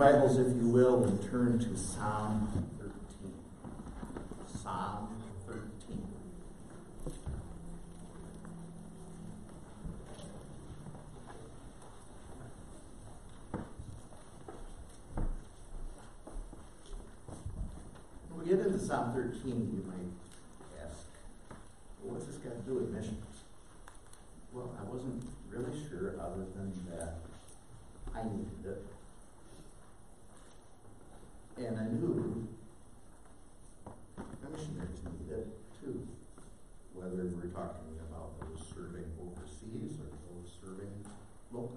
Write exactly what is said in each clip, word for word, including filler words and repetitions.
Bibles, if you will, and turn to Psalm thirteen. Psalm thirteen. When we get into Psalm thirteen, you might ask, well, what's this got to do with missions? Well, I wasn't really sure other than that I needed it. And I knew the missionaries needed it too, whether we're talking about those serving overseas or those serving locally.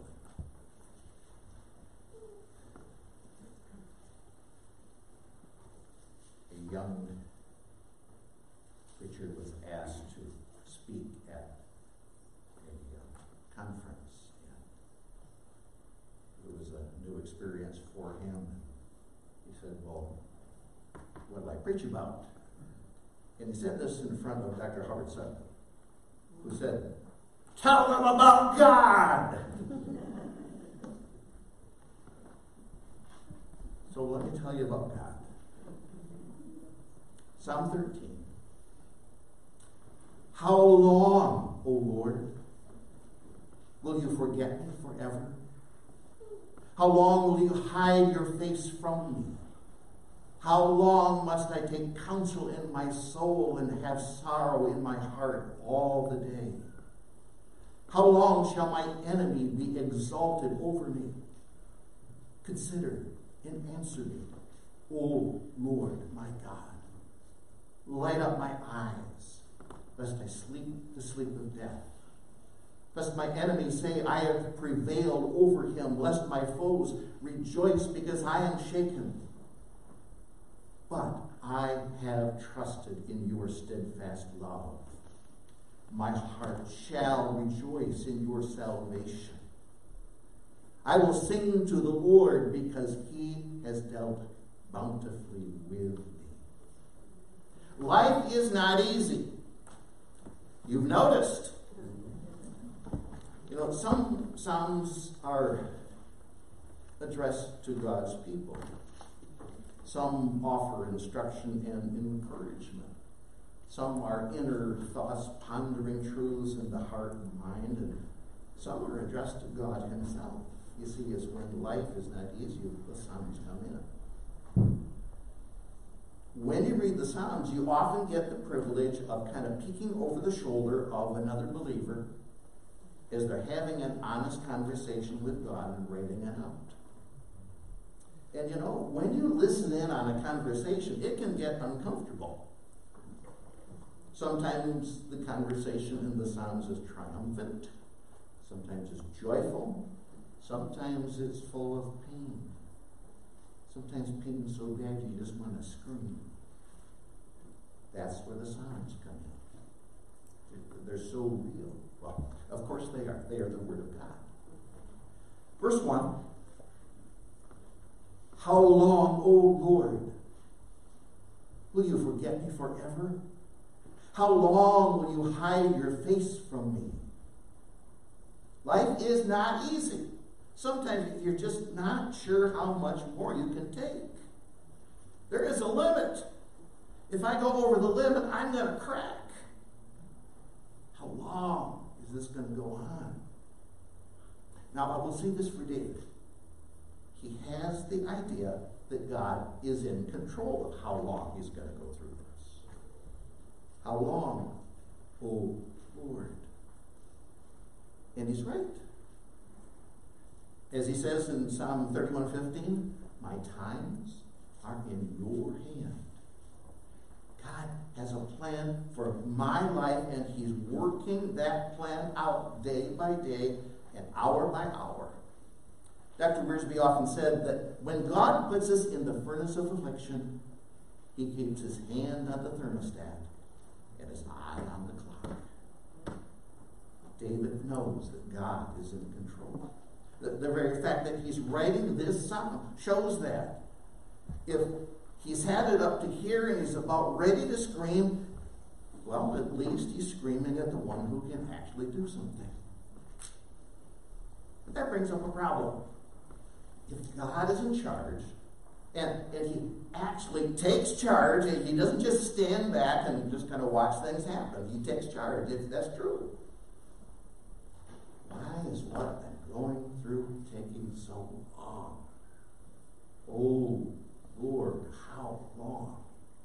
A young preacher was asked to speak at a uh, conference, and it was a new experience for him. He said, well, what will I preach about? And he said this in front of Doctor Howard Sutton, who said, tell them about God! So let me tell you about God. Psalm thirteen. How long, O Lord, will you forget me forever? How long will you hide your face from me? How long must I take counsel in my soul and have sorrow in my heart all the day? How long shall my enemy be exalted over me? Consider and answer me, O Lord my God. Light up my eyes, lest I sleep the sleep of death. Lest my enemies say, I have prevailed over him, lest my foes rejoice because I am shaken. But I have trusted in your steadfast love. My heart shall rejoice in your salvation. I will sing to the Lord because he has dealt bountifully with me. Life is not easy. You've noticed. You know, some Psalms are addressed to God's people. Some offer instruction and encouragement. Some are inner thoughts, pondering truths in the heart and mind. And some are addressed to God himself. You see, it's when life is not easy, the Psalms come in. When you read the Psalms, you often get the privilege of kind of peeking over the shoulder of another believer as they're having an honest conversation with God and writing it out. And you know, when you listen in on a conversation, it can get uncomfortable. Sometimes the conversation in the Psalms is triumphant. Sometimes it's joyful. Sometimes it's full of pain. Sometimes pain is so bad you just want to scream. That's where the Psalms come in. They're so real. Well, of course they are. They are the Word of God. Verse one. How long, O Lord, will you forget me forever? How long will you hide your face from me? Life is not easy. Sometimes you're just not sure how much more you can take. There is a limit. If I go over the limit, I'm going to crack. How long is this going to go on? Now, I will say this for David. He has the idea that God is in control of how long he's going to go through this. How long, O Lord? And he's right. As he says in Psalm thirty-one fifteen, my times are in your hand. God has a plan for my life, and he's working that plan out day by day and hour by hour. Doctor Wiersbe often said that when God puts us in the furnace of affliction, he keeps his hand on the thermostat and his eye on the clock. David knows that God is in control. The, the very fact that he's writing this psalm shows that. If he's had it up to here and he's about ready to scream, well, at least he's screaming at the one who can actually do something. But that brings up a problem. If God is in charge, and, and he actually takes charge, and he doesn't just stand back and just kind of watch things happen. He takes charge, if that's true. Why is what I'm going through taking so long? Oh, Lord, how long?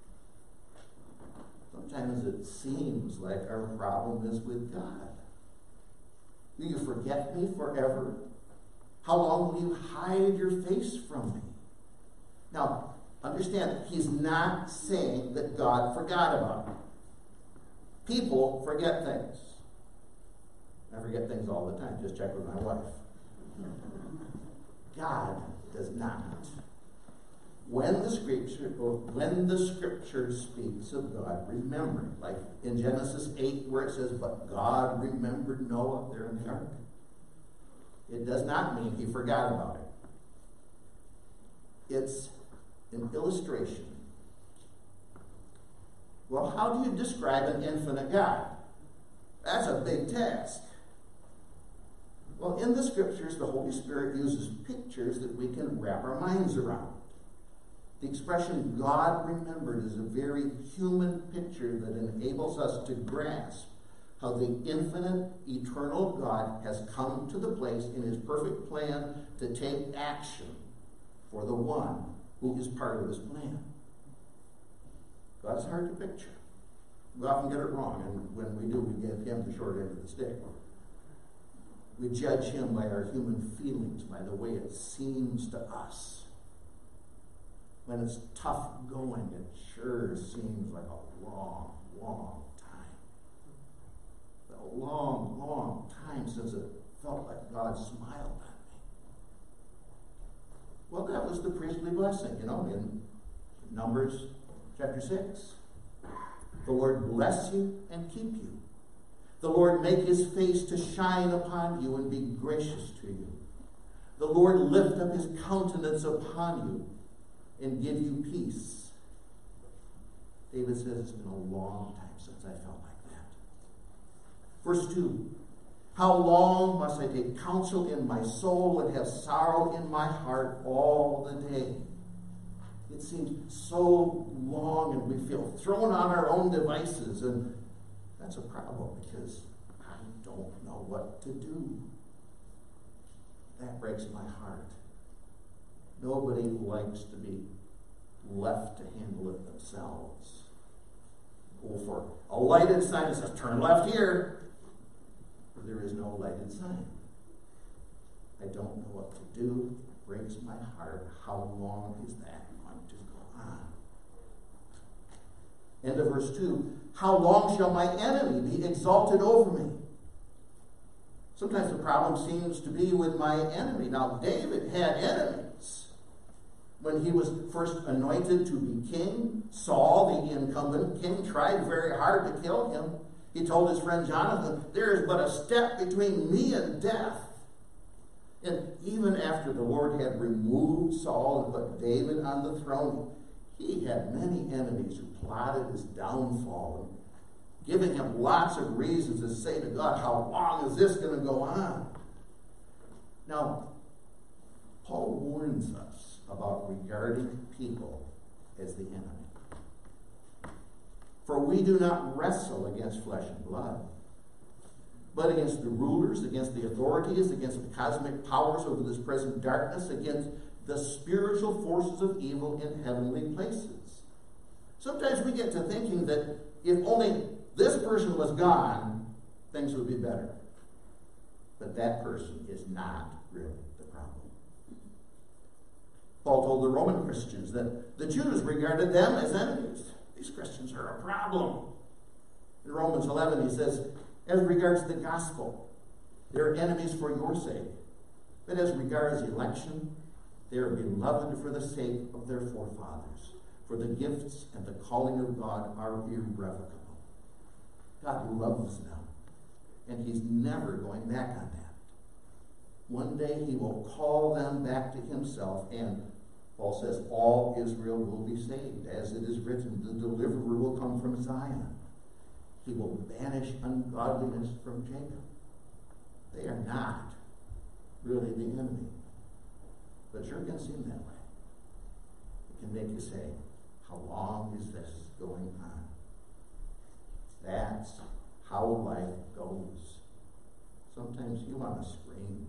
Sometimes it seems like our problem is with God. Will you forget me forever? How long will you hide your face from me? Now, understand, he's not saying that God forgot about him. People forget things. I forget things all the time. Just check with my wife. God does not. When the scripture, when the scripture speaks of God remembering, like in Genesis eight where it says, but God remembered Noah there in the ark, it does not mean he forgot about it. It's an illustration. Well, how do you describe an infinite God? That's a big task. Well, in the scriptures, the Holy Spirit uses pictures that we can wrap our minds around. The expression God remembered is a very human picture that enables us to grasp how the infinite, eternal God has come to the place in his perfect plan to take action for the one who is part of his plan. God's hard to picture. We often get it wrong, and when we do, we give him the short end of the stick. We judge him by our human feelings, by the way it seems to us. When it's tough going, it sure seems like a long, long time. A long, long time since it felt like God smiled at me. Well, that was the priestly blessing, you know, in Numbers chapter six. The Lord bless you and keep you. The Lord make his face to shine upon you and be gracious to you. The Lord lift up his countenance upon you and give you peace. David says it's been a long time since I felt like that. Verse two, how long must I take counsel in my soul and have sorrow in my heart all the day? It seems so long, and we feel thrown on our own devices, and that's a problem because I don't know what to do. That breaks my heart. Nobody likes to be left to handle it themselves. Go for a lighted sign that says, turn left here. But there is no lighted sign. I don't know what to do. It breaks my heart. How long is that going to go on? End of verse two. How long shall my enemy be exalted over me? Sometimes the problem seems to be with my enemy. Now, David had enemies. When he was first anointed to be king, Saul, the incumbent king, tried very hard to kill him. He told his friend Jonathan, there is but a step between me and death. And even after the Lord had removed Saul and put David on the throne, he had many enemies who plotted his downfall, and giving him lots of reasons to say to God, how long is this going to go on? Now, Paul warns us about regarding people as the enemy. For we do not wrestle against flesh and blood, but against the rulers, against the authorities, against the cosmic powers over this present darkness, against the spiritual forces of evil in heavenly places. Sometimes we get to thinking that if only this person was gone, things would be better. But that person is not really the problem. Paul told the Roman Christians that the Jews regarded them as enemies. These Christians are a problem. In Romans eleven, he says, as regards the gospel, they are enemies for your sake. But as regards election, they are beloved for the sake of their forefathers. For the gifts and the calling of God are irrevocable. God loves them, and he's never going back on that. One day he will call them back to himself, and Paul says, all Israel will be saved. As it is written, the deliverer will come from Zion. He will banish ungodliness from Jacob. They are not really the enemy. But But sure can seem that way. It can make you say, how long is this going on? That's how life goes. Sometimes you want to scream.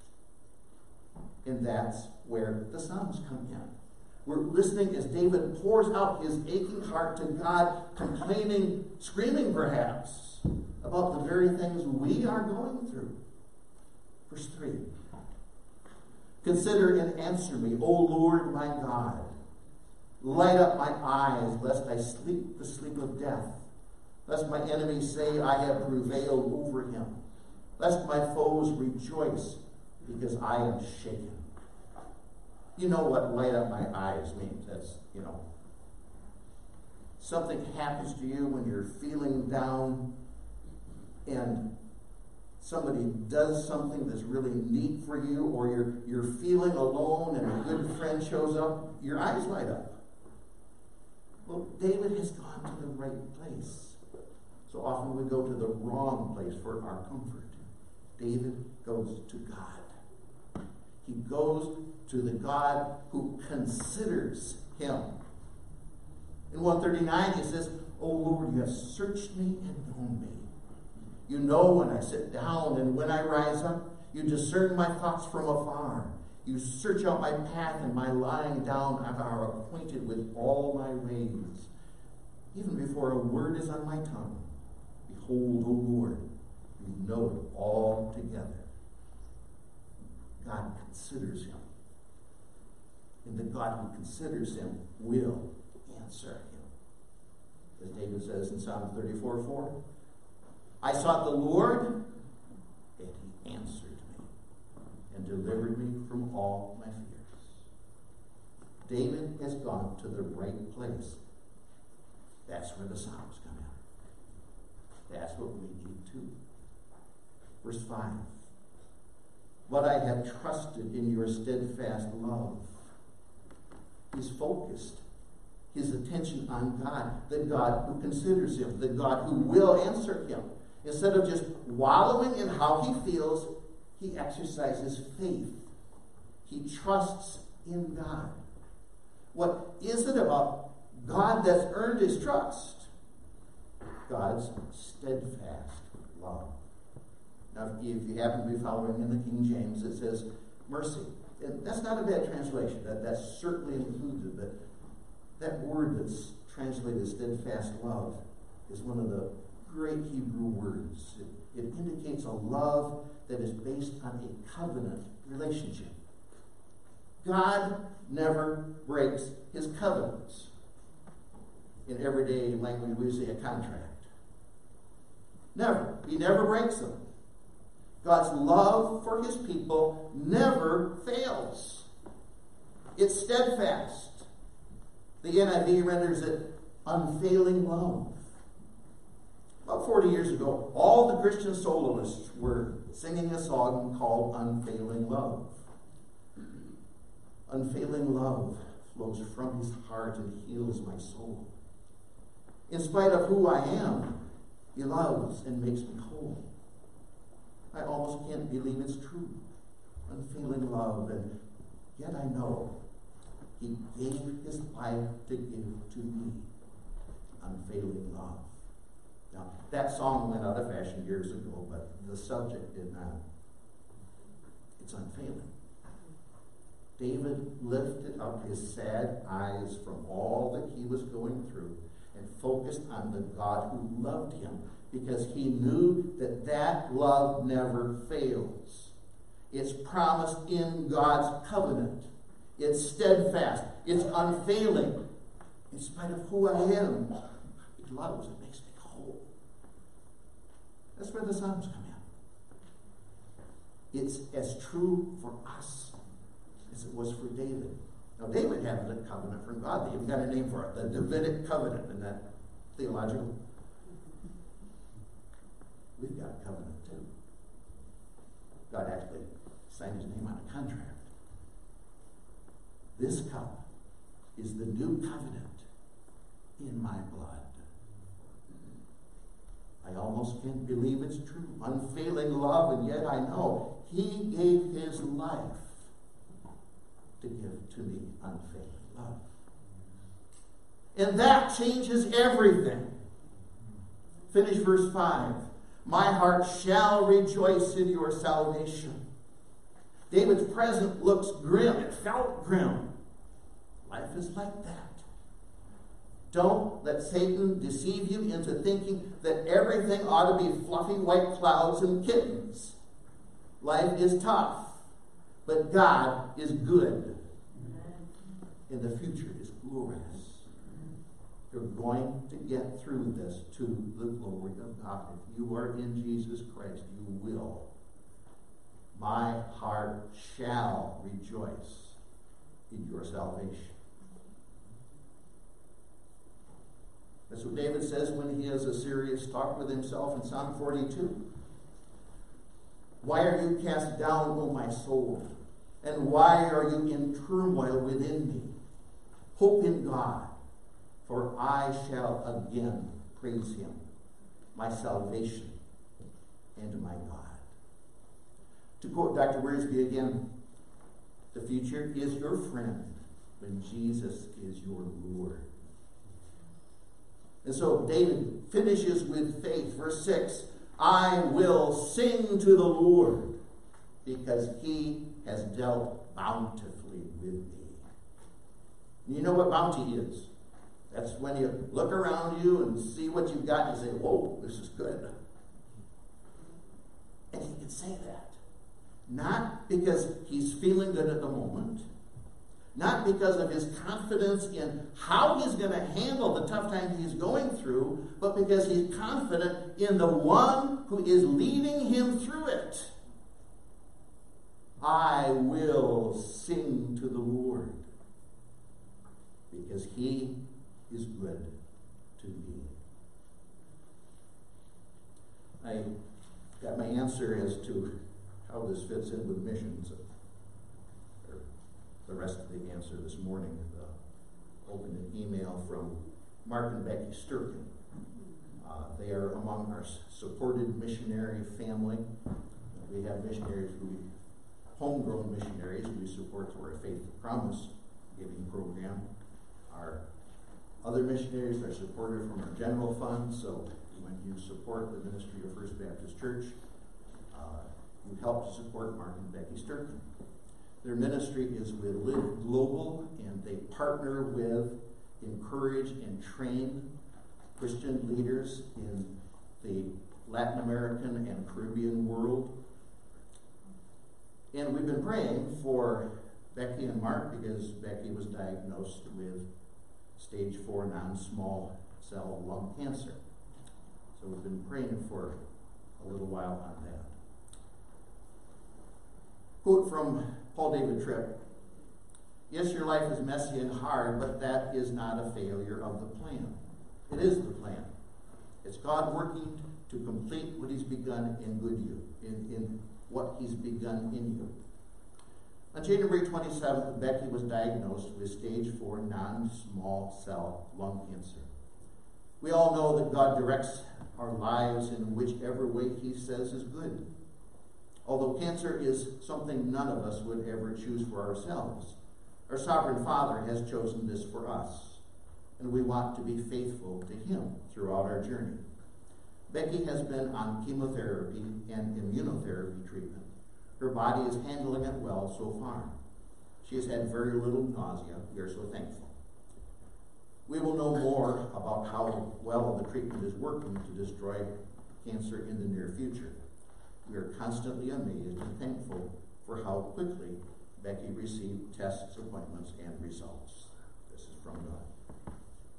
And that's where the Psalms come in. We're listening as David pours out his aching heart to God, complaining, screaming perhaps, about the very things we are going through. Verse three. Consider and answer me, O Lord my God. Light up my eyes, lest I sleep the sleep of death. Lest my enemies say I have prevailed over him. Lest my foes rejoice, because I am shaken. You know what light up my eyes means. That's, you know, something happens to you when you're feeling down and somebody does something that's really neat for you, or you're, you're feeling alone and a good friend shows up, your eyes light up. Well, David has gone to the right place. So often we go to the wrong place for our comfort. David goes to God. He goes to the God who considers him. In one thirty-nine, he says, O Lord, you have searched me and known me. You know when I sit down and when I rise up. You discern my thoughts from afar. You search out my path and my lying down and are acquainted with all my ways. Even before a word is on my tongue, behold, O Lord, you know it all together. God considers him. And the God who considers him will answer him. As David says in Psalm thirty-four four, I sought the Lord, and he answered me, and delivered me from all my fears. David has gone to the right place. That's where the Psalms come in. That's what we need too. Verse five. But I have trusted in your steadfast love. He's focused his attention on God, the God who considers him, the God who will answer him. Instead of just wallowing in how he feels, he exercises faith. He trusts in God. What is it about God that's earned his trust? God's steadfast love. Now, if you happen to be following in the King James, it says mercy. And that's not a bad translation. That, that's certainly included. But that word that's translated steadfast love is one of the great Hebrew words. It, it indicates a love that is based on a covenant relationship. God never breaks his covenants. In everyday language, we say a contract. Never. He never breaks them. God's love for his people never fails. It's steadfast. The N I V renders it unfailing love. About forty years ago, all the Christian soloists were singing a song called Unfailing Love. Unfailing love flows from his heart and heals my soul. In spite of who I am, he loves and makes me whole. I almost can't believe it's true. Unfailing love, and yet I know he gave his life to give to me. Unfailing love. Now, that song went out of fashion years ago, but the subject did not. It's unfailing. David lifted up his sad eyes from all that he was going through and focused on the God who loved him, because he knew that that love never fails. It's promised in God's covenant. It's steadfast. It's unfailing. In spite of who I am, he loves and makes me whole. That's where the Psalms come in. It's as true for us as it was for David. Now, David had a covenant from God. They even got a name for it, the Davidic covenant, and that theological. We've got a covenant too. God actually signed his name on a contract. This cup is the new covenant in my blood. I almost can't believe it's true. Unfailing love, and yet I know he gave his life to to me unfailing love. And that changes everything. Finish verse five. My heart shall rejoice in your salvation. David's present looks grim. It felt grim. Life is like that. Don't let Satan deceive you into thinking that everything ought to be fluffy white clouds and kittens. Life is tough, but God is good. And the future is glorious. You're going to get through this to the glory of God. If you are in Jesus Christ, you will. My heart shall rejoice in your salvation. That's what David says when he has a serious talk with himself in Psalm forty-two. Why are you cast down, O my soul? And why are you in turmoil within me? Hope in God, for I shall again praise him, my salvation and my God. To quote Doctor Wiersbe again, the future is your friend when Jesus is your Lord. And so David finishes with faith. Verse six, I will sing to the Lord because he has dealt bountifully with me. And you know what bounty is? That's when you look around you and see what you've got and you say, whoa, this is good. And he can say that. Not because he's feeling good at the moment. Not because of his confidence in how he's going to handle the tough time he's going through, but because he's confident in the one who is leading him through it. I will sing to the Lord because he is good to me. I got my answer as to how this fits in with missions. The rest of the answer this morning. Uh, opened an email from Mark and Becky Sturkin. Uh, they are among our supported missionary family. We have missionaries who, homegrown missionaries we support through our Faith Promise giving program. Our other missionaries are supported from our general fund, so when you support the ministry of First Baptist Church, uh, you help to support Mark and Becky Sturkin. Their ministry is with Live Global, and they partner with, encourage, and train Christian leaders in the Latin American and Caribbean world. And we've been praying for Becky and Mark because Becky was diagnosed with stage four non-small cell lung cancer. So we've been praying for a little while on that. Quote from Paul David Tripp. Yes, your life is messy and hard, but that is not a failure of the plan. It is the plan. It's God working to complete what he's begun in good you, in, in what he's begun in you. On January twenty-seventh, Becky was diagnosed with stage four non-small cell lung cancer. We all know that God directs our lives in whichever way he says is good. Although cancer is something none of us would ever choose for ourselves, our sovereign Father has chosen this for us, and we want to be faithful to him throughout our journey. Becky has been on chemotherapy and immunotherapy treatment. Her body is handling it well so far. She has had very little nausea. We are so thankful. We will know more about how well the treatment is working to destroy cancer in the near future. We are constantly amazed and thankful for how quickly Becky received tests, appointments, and results. This is from God.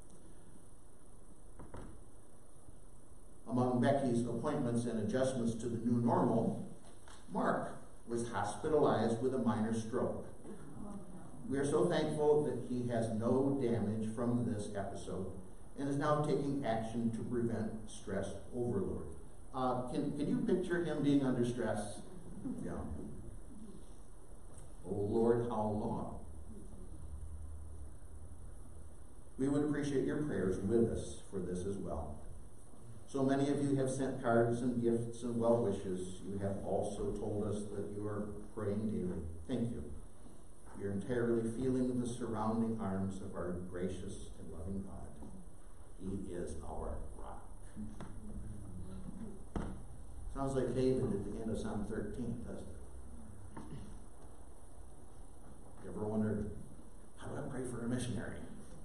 Among Becky's appointments and adjustments to the new normal, Mark was hospitalized with a minor stroke. We are so thankful that he has no damage from this episode and is now taking action to prevent stress overload. Uh, can, can you picture him being under stress? Yeah. Oh Lord, how long? We would appreciate your prayers with us for this as well. So many of you have sent cards and gifts and well wishes. You have also told us that you are praying daily. Thank you. You're entirely feeling the surrounding arms of our gracious and loving God. He is our rock. Sounds like David at the end of Psalm thirteen, doesn't it? You ever wondered, how do I pray for a missionary?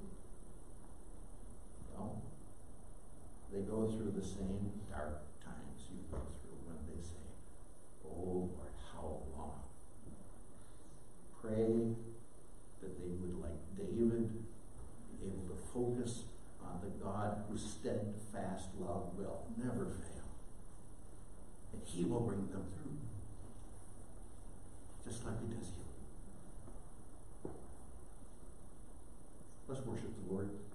Well, they go through the same dark times you go through when they say, oh Lord, how long? Pray that they would, like David, be able to focus on the God whose steadfast love will never fail. And He will bring them through. Just like He does you. Let's worship the Lord.